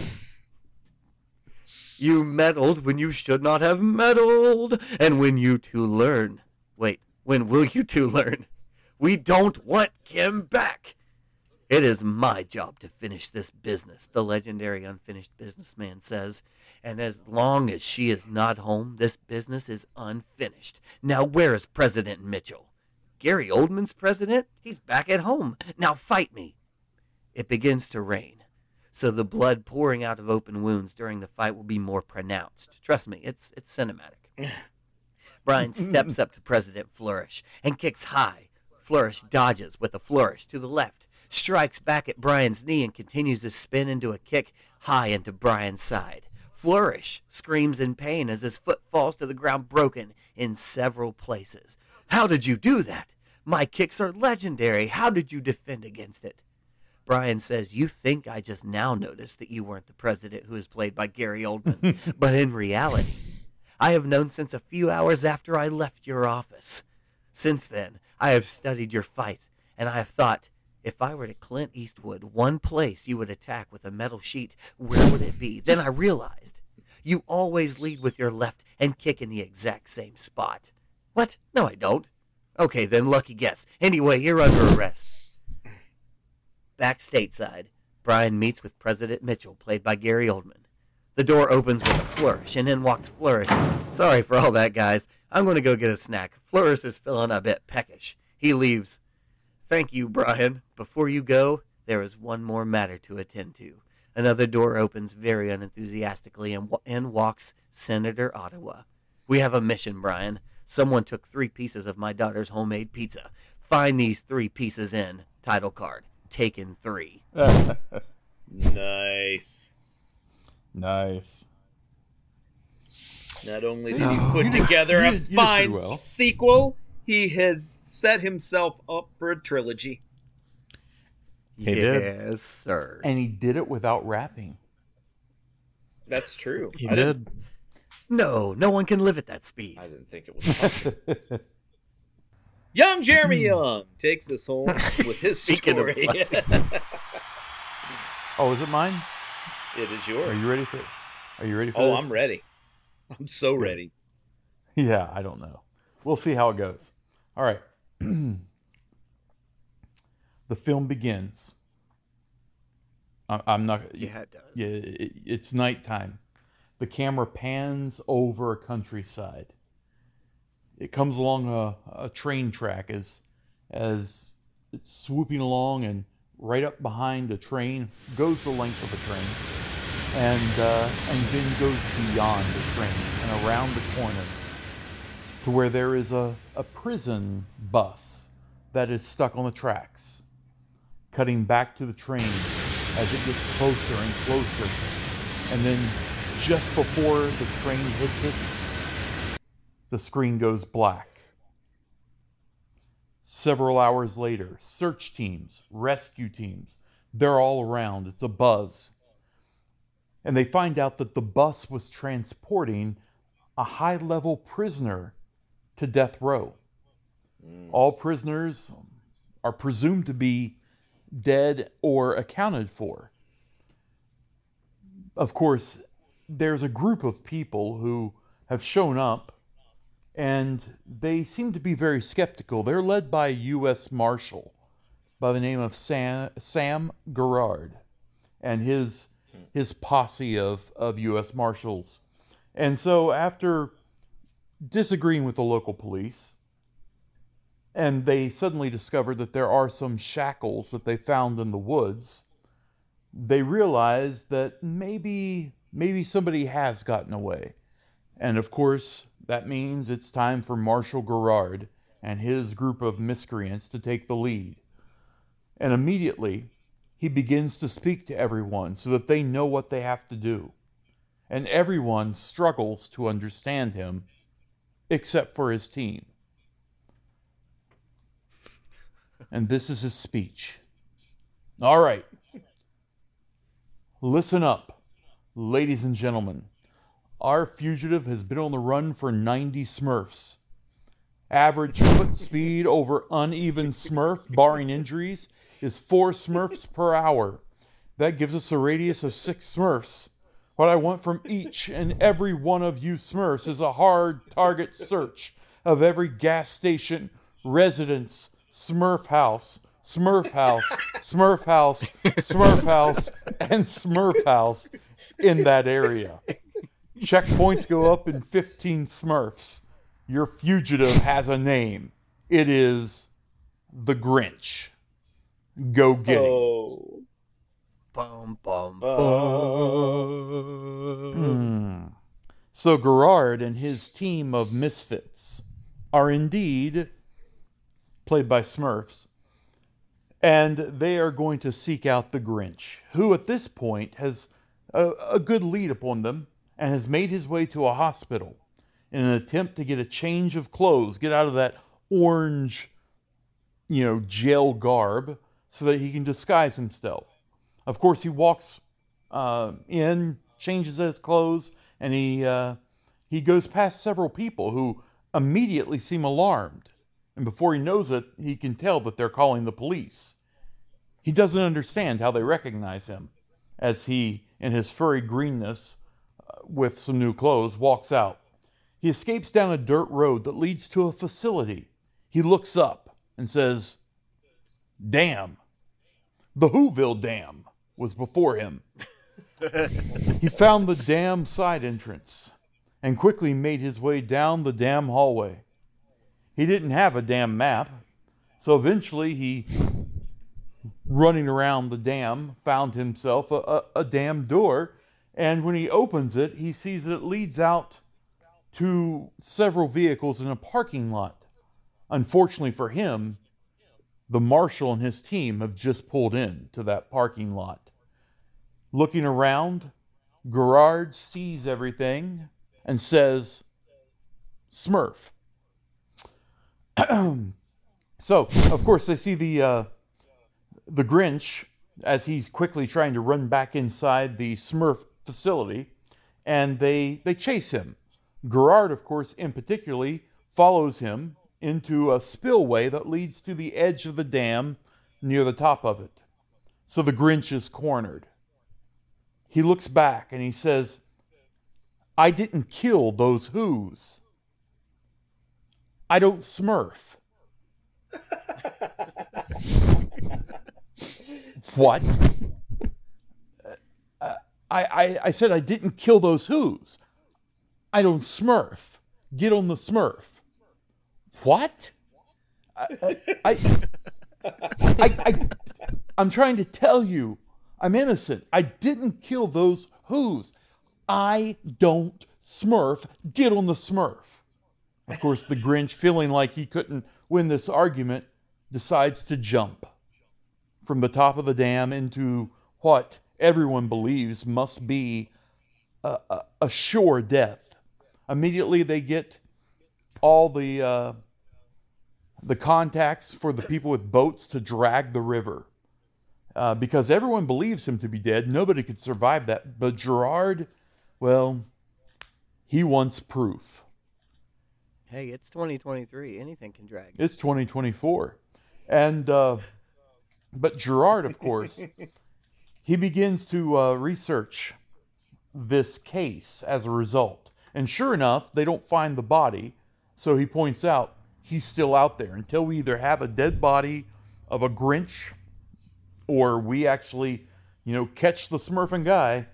"You meddled when you should not have meddled. And when you two learn." Wait, when will you two learn? "We don't want Kim back. It is my job to finish this business," the legendary unfinished businessman says. "And as long as she is not home, this business is unfinished. Now where is President Mitchell?" "Gary Oldman's president? He's back at home. Now fight me." It begins to rain, so the blood pouring out of open wounds during the fight will be more pronounced. Trust me, it's cinematic. Brian steps up to President Flourish and kicks high. Flourish dodges with a flourish to the left, strikes back at Brian's knee, and continues to spin into a kick high into Brian's side. Flourish screams in pain as his foot falls to the ground, broken in several places. "How did you do that? My kicks are legendary. How did you defend against it?" Brian says, "You think I just now noticed that you weren't the president who is played by Gary Oldman, but in reality, I have known since a few hours after I left your office. Since then, I have studied your fight, and I have thought, if I were to Clint Eastwood one place you would attack with a metal sheet, where would it be? Then I realized you always lead with your left and kick in the exact same spot." "What? No, I don't." "Okay, then lucky guess. Anyway, you're under arrest." Back stateside, Brian meets with President Mitchell, played by Gary Oldman. The door opens with a flourish, and in walks Flourish. "Sorry for all that, guys. I'm going to go get a snack. Flourish is feeling a bit peckish." He leaves. "Thank you, Brian. Before you go, there is one more matter to attend to." Another door opens very unenthusiastically, and in walks Senator Ottawa. "We have a mission, Brian. Someone took 3 pieces of my daughter's homemade pizza. Find these 3 pieces in. Title card. Taken 3. Nice. Nice. Not only did he put together a fine sequel, he has set himself up for a trilogy. He did. Yes, sir. And he did it without rapping. That's true. He did. No one can live at that speed. I didn't think it was possible. Young Jeremy Young takes us home with his story. Oh, is it mine? It is yours. Are you ready for this? I'm ready. I'm so ready. Yeah, I don't know. We'll see how it goes. All right. The film begins. I'm not. Yeah, it does. Yeah, it's nighttime. The camera pans over a countryside. It comes along a train track as it's swooping along, and right up behind the train goes the length of the train, and then goes beyond the train and around the corner to where there is a prison bus that is stuck on the tracks, cutting back to the train as it gets closer and closer, and then just before the train hits it, the screen goes black. Several hours later, search teams, rescue teams, they're all around. It's a buzz. And they find out that the bus was transporting a high-level prisoner to death row. All prisoners are presumed to be dead or accounted for. Of course, there's a group of people who have shown up, and they seem to be very skeptical. They're led by a U.S. Marshal by the name of Sam Gerard and his posse of U.S. Marshals. And so after disagreeing with the local police, and they suddenly discovered that there are some shackles that they found in the woods, they realized that maybe somebody has gotten away. And of course, that means it's time for Marshal Gerard and his group of miscreants to take the lead. And immediately, he begins to speak to everyone so that they know what they have to do. And everyone struggles to understand him, except for his team. And this is his speech. All right. Listen up, ladies and gentlemen. Our fugitive has been on the run for 90 Smurfs. Average foot speed over uneven Smurf, barring injuries, is 4 Smurfs per hour. That gives us a radius of 6 Smurfs. What I want from each and every one of you Smurfs is a hard target search of every gas station, residence, Smurf house, Smurf house, Smurf house, Smurf house, and Smurf house in that area. Checkpoints go up in 15 Smurfs. Your fugitive has a name. It is the Grinch. Go get him. Oh. Bum, bum, Hmm. So Gerard and his team of misfits are indeed played by Smurfs, and they are going to seek out the Grinch, who at this point has a good lead upon them and has made his way to a hospital in an attempt to get a change of clothes, get out of that orange, jail garb, so that he can disguise himself. Of course, he walks in, changes his clothes, and he goes past several people who immediately seem alarmed. And before he knows it, he can tell that they're calling the police. He doesn't understand how they recognize him as he, in his furry greenness, with some new clothes, walks out. He escapes down a dirt road that leads to a facility. He looks up and says, "Damn, the Whoville Dam was before him." He found the dam side entrance and quickly made his way down the dam hallway. He didn't have a dam map, so eventually he, running around the dam, found himself a dam door, and when he opens it, he sees that it leads out to several vehicles in a parking lot. Unfortunately for him, the marshal and his team have just pulled in to that parking lot. Looking around, Gerard sees everything and says, "Smurf." So, of course, they see the Grinch as he's quickly trying to run back inside the Smurf facility, and they chase him. Gerard, of course, in particular, follows him into a spillway that leads to the edge of the dam near the top of it. So the Grinch is cornered. He looks back and he says, "I didn't kill those Whos. I don't Smurf." What? I said I didn't kill those Who's. I don't Smurf. Get on the Smurf. What? I'm trying to tell you, I'm innocent. I didn't kill those Who's. I don't Smurf. Get on the Smurf. Of course, the Grinch, feeling like he couldn't win this argument, decides to jump from the top of the dam into what everyone believes must be a sure death. Immediately, they get all the contacts for the people with boats to drag the river. Because everyone believes him to be dead. Nobody could survive that. But Gerard, well, he wants proof. Hey, it's 2023. Anything can drag. It's 2024. And, but Gerard, of course, he begins to research this case as a result. And sure enough, they don't find the body. So he points out he's still out there until we either have a dead body of a Grinch or we actually, catch the Smurfing guy.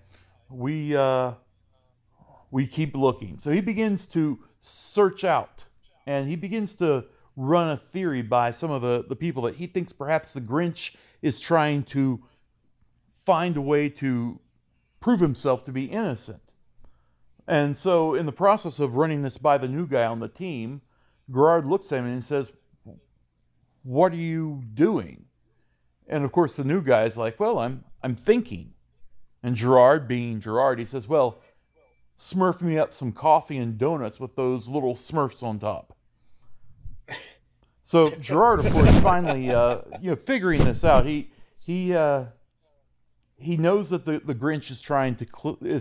We keep looking. So he begins to search out, and he begins to run a theory by some of the people that he thinks perhaps the Grinch is trying to find a way to prove himself to be innocent. And so in the process of running this by the new guy on the team, Gerard looks at him and says, "What are you doing?" And of course the new guy is like, "Well, I'm thinking." And Gerard, being Gerard, he says, "Well, Smurf me up some coffee and donuts with those little Smurfs on top." So Gerard, of course, finally, figuring this out, he knows that the Grinch is trying to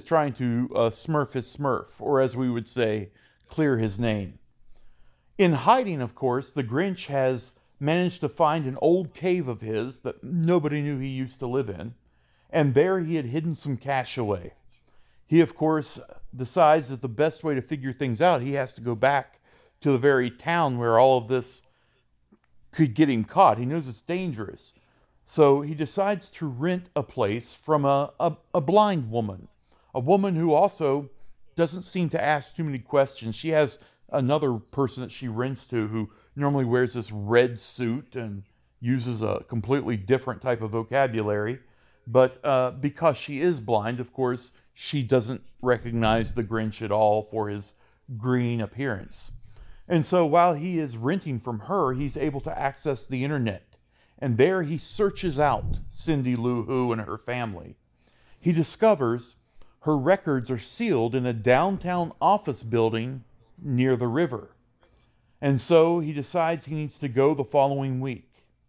Smurf his Smurf, or as we would say, clear his name. In hiding, of course, the Grinch has managed to find an old cave of his that nobody knew he used to live in, and there he had hidden some cash away. He, of course, decides that the best way to figure things out, he has to go back to the very town where all of this could get him caught. He knows it's dangerous. So he decides to rent a place from a blind woman, a woman who also doesn't seem to ask too many questions. She has another person that she rents to who normally wears this red suit and uses a completely different type of vocabulary. But because she is blind, of course, she doesn't recognize the Grinch at all for his green appearance. And so while he is renting from her, he's able to access the internet. And there he searches out Cindy Lou Who and her family. He discovers her records are sealed in a downtown office building near the river. And so he decides he needs to go the following week.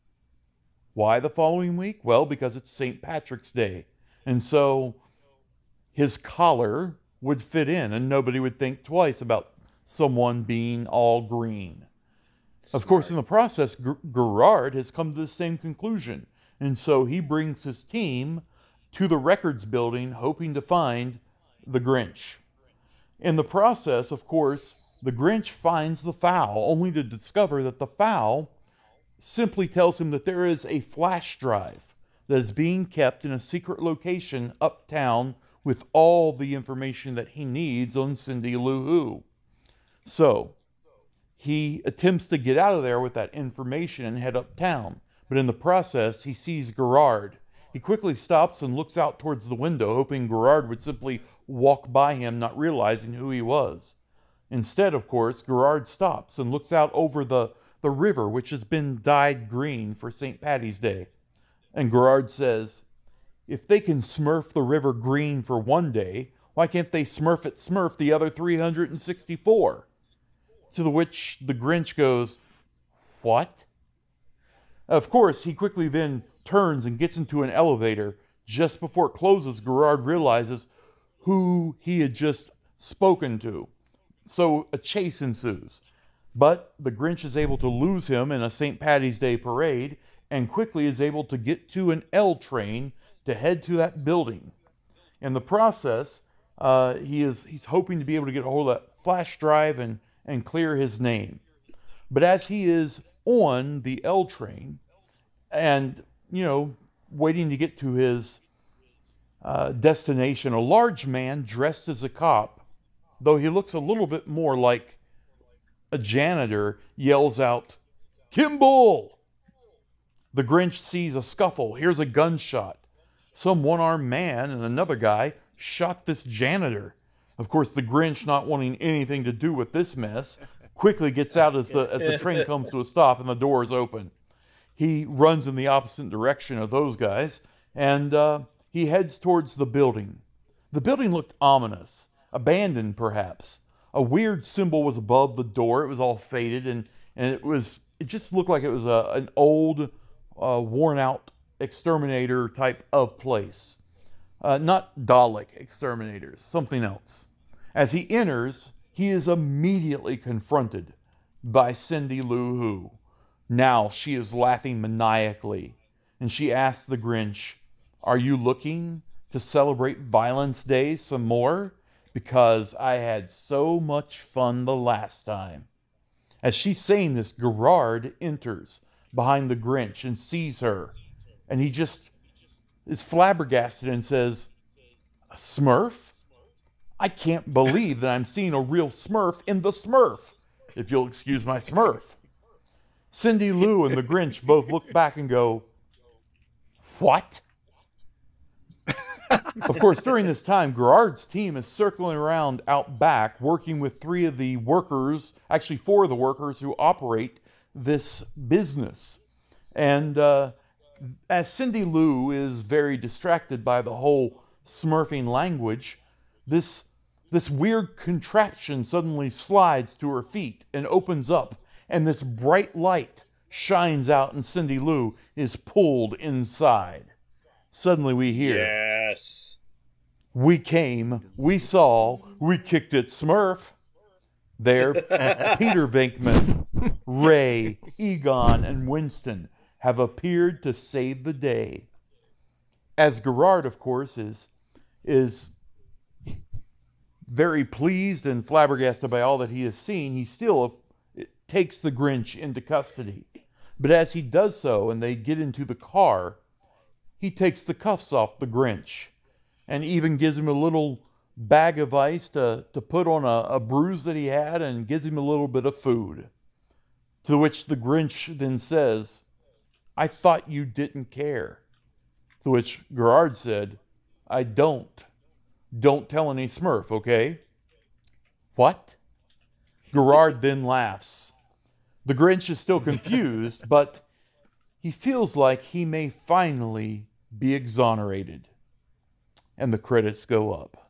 Why the following week? Well, because it's St. Patrick's Day. And so his collar would fit in and nobody would think twice about someone being all green. Smart. Of course, in the process, Gerard has come to the same conclusion. And so he brings his team to the records building hoping to find the Grinch. In the process, of course, the Grinch finds the file only to discover that the file simply tells him that there is a flash drive that is being kept in a secret location uptown with all the information that he needs on Cindy Lou Who. So he attempts to get out of there with that information and head uptown. But in the process, he sees Gerard. He quickly stops and looks out towards the window, hoping Gerard would simply walk by him, not realizing who he was. Instead, of course, Gerard stops and looks out over the river, which has been dyed green for St. Paddy's Day. And Gerard says, "If they can Smurf the river green for one day, why can't they Smurf it Smurf the other 364? To the which the Grinch goes, "What?" Of course, he quickly then turns and gets into an elevator. Just before it closes, Gerard realizes who he had just spoken to. So a chase ensues. But the Grinch is able to lose him in a St. Paddy's Day parade and quickly is able to get to an L train to head to that building. In the process, he's hoping to be able to get a hold of that flash drive and clear his name. But as he is on the L train and, waiting to get to his destination, a large man dressed as a cop, though he looks a little bit more like a janitor, yells out, "Kimball!" The Grinch sees a scuffle, hears a gunshot. Some one-armed man and another guy shot this janitor. Of course, the Grinch, not wanting anything to do with this mess, quickly gets out as the train comes to a stop and the door is open. He runs in the opposite direction of those guys, and he heads towards the building. The building looked ominous, abandoned perhaps. A weird symbol was above the door. It was all faded, and it just looked like it was an old, worn-out exterminator type of place. Not Dalek exterminators, something else. As he enters, he is immediately confronted by Cindy Lou Who. Now she is laughing maniacally, and she asks the Grinch, "Are you looking to celebrate Violence Day some more? Because I had so much fun the last time." As she's saying this, Gerard enters behind the Grinch and sees her, and he just is flabbergasted and says, "A Smurf? I can't believe that I'm seeing a real Smurf in the Smurf, if you'll excuse my Smurf." Cindy Lou and the Grinch both look back and go, "What?" Of course, during this time, Gerard's team is circling around out back, working with four of the workers who operate this business. And as Cindy Lou is very distracted by the whole Smurfing language, this weird contraption suddenly slides to her feet and opens up, and this bright light shines out, and Cindy Lou is pulled inside. Suddenly we hear, Yes. "We came, we saw, we kicked it, Smurf." There, Peter Venkman, Ray, Egon, and Winston have appeared to save the day. As Gerard, of course, is very pleased and flabbergasted by all that he has seen, he still takes the Grinch into custody. But as he does so, and they get into the car, he takes the cuffs off the Grinch and even gives him a little bag of ice to put on a bruise that he had, and gives him a little bit of food. To which the Grinch then says, "I thought you didn't care." To which Gerard said, "I don't. Don't tell any Smurf, okay?" "What?" Gerard then laughs. The Grinch is still confused, but he feels like he may finally be exonerated. And the credits go up.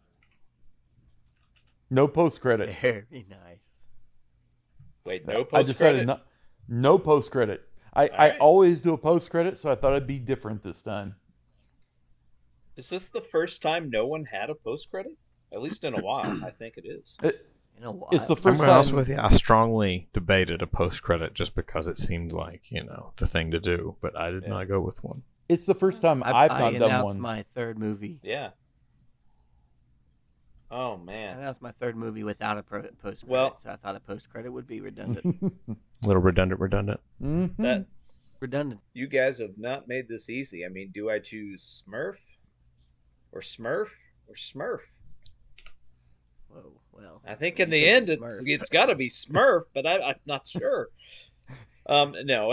No post-credit. Very nice. Wait, no I decided post-credit? no post-credit. I right. always do a post-credit, so I thought it'd be different this time. Is this the first time no one had a post-credit? At least in a while, I think it is. In a while. It's the I'm first going to be honest time. with you. I strongly debated a post credit just because it seemed like, the thing to do, but I did not go with one. It's the first time I've I not done announced one. my third movie. Yeah. Oh, I man. announced my third movie without a post credit, Well- so I thought a post credit would be redundant. A little redundant. Mhm. That redundant. You guys have not made this easy. I mean, do I choose Smurf? Or Smurf? Or Smurf? Whoa, well. I think in the end, it's got to be Smurf, but I'm not sure. No,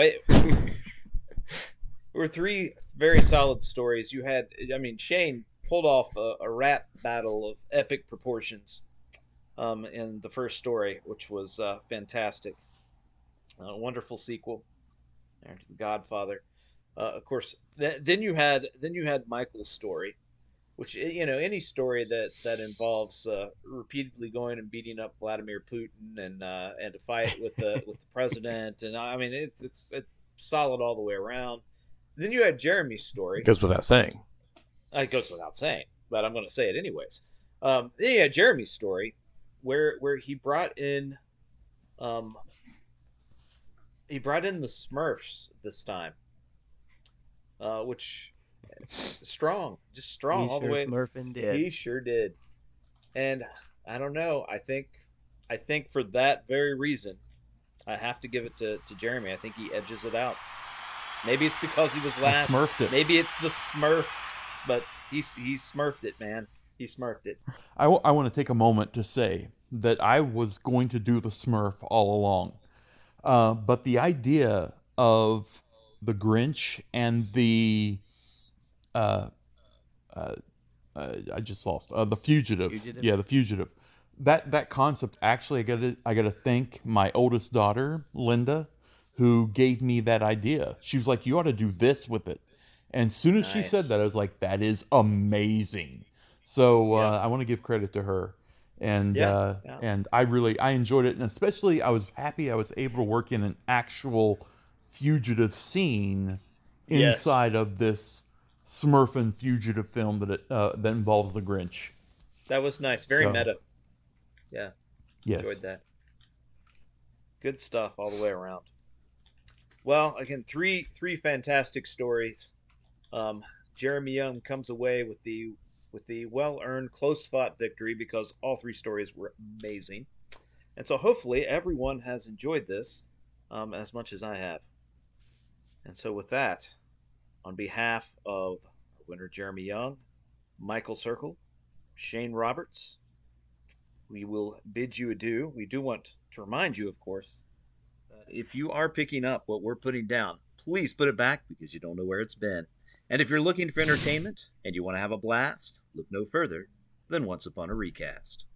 were three very solid stories. Shane pulled off a rap battle of epic proportions in the first story, which was fantastic. A wonderful sequel to The Godfather. Of course, then you had Michael's story, which, any story that involves repeatedly going and beating up Vladimir Putin and a fight with the president, and it's solid all the way around. Then you had Jeremy's story. It goes without saying. It goes without saying, but I'm going to say it anyways. Then you had Jeremy's story, where he brought in the Smurfs this time, which strong all the way. Smurfing did. He sure did. And I don't know. I think for that very reason, I have to give it to Jeremy. I think he edges it out. Maybe it's because he was last. Smurfed it. Maybe it's the Smurfs, but He smurfed it, man. He smurfed it. I want to take a moment to say that I was going to do the Smurf all along. But the idea of the Grinch and the uh, I just lost the Fugitive. Fugitive? Yeah, the Fugitive. That concept actually, I gotta thank my oldest daughter, Linda, who gave me that idea. She was like, "You ought to do this with it." And as soon as she said Nice. that, I was like, "That is amazing." So Yeah. I want to give credit to her, and Yeah, yeah. and I enjoyed it, and especially I was happy I was able to work in an actual fugitive scene Yes. inside of this Smurfin' fugitive film that involves the Grinch. That was nice. Very So, meta. Yeah, Yes. enjoyed that. Good stuff all the way around. Well, again, three fantastic stories. Jeremy Young comes away with the well-earned, close-fought victory because all three stories were amazing. And so hopefully everyone has enjoyed this as much as I have. And so with that, on behalf of winner Jeremy Young, Michael Circle, Shane Roberts, we will bid you adieu. We do want to remind you, of course, that if you are picking up what we're putting down, please put it back because you don't know where it's been. And if you're looking for entertainment and you want to have a blast, look no further than Once Upon a Recast.